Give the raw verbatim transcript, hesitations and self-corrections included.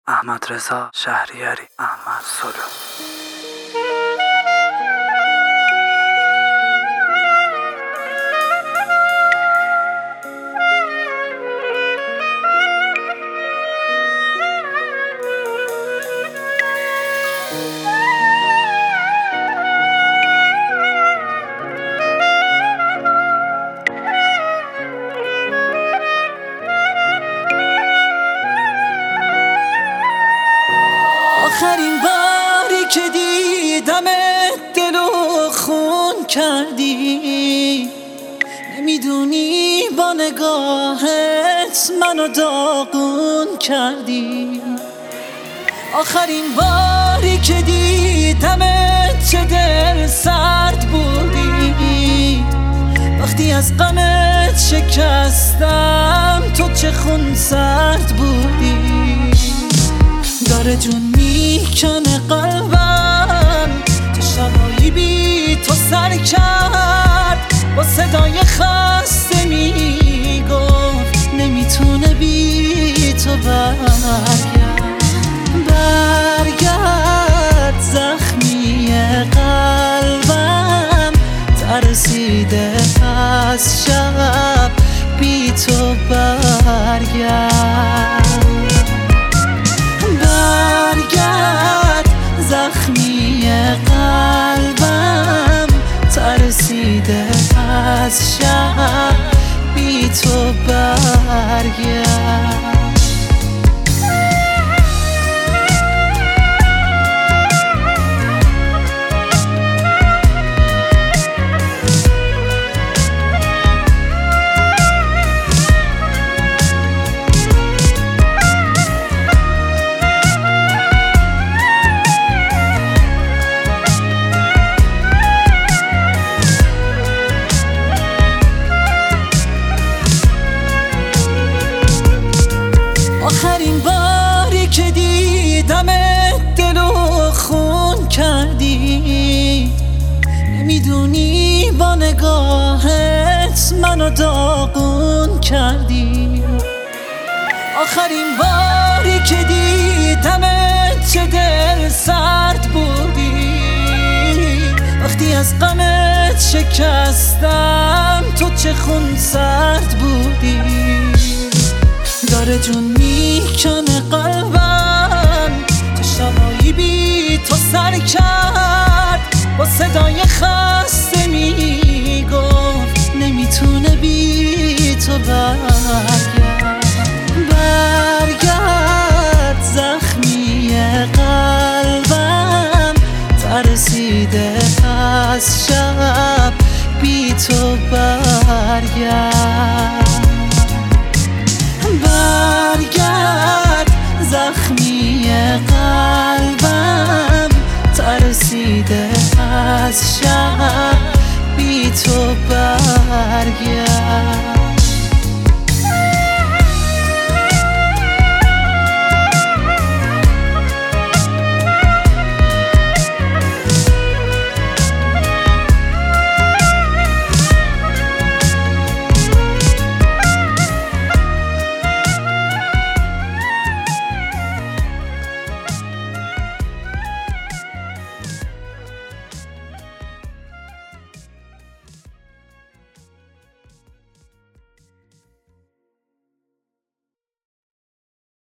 احمد رضا شهریاری، احمد سلو. آخرین باری که دیدمت دل و خون کردی، نمیدونی با نگاهت منو داغون کردی. آخرین باری که دیدمت چه دل سرد بودی، وقتی از غمت شکستم تو چه خون سرد بودی. داره جون میکنه قلبم، چه شبایی بی تو سر کرد، با صدای خسته میگفت نمیتونه بی تو برگرد. برگرد زخمی قلبم، ترسیده از شب بی تو برگرد. برگرد زخمی قلبم، ترسیده از شب بی تو برگرد. آخرین باری که دیدمت دل و خون کردی، نمیدونی با نگاهت منو داغون کردی. آخرین باری که دیدمت چه دل سرد بودی، وقتی از غمت شکستم تو چه خون سرد بودی. داره جون میکنه قلبم،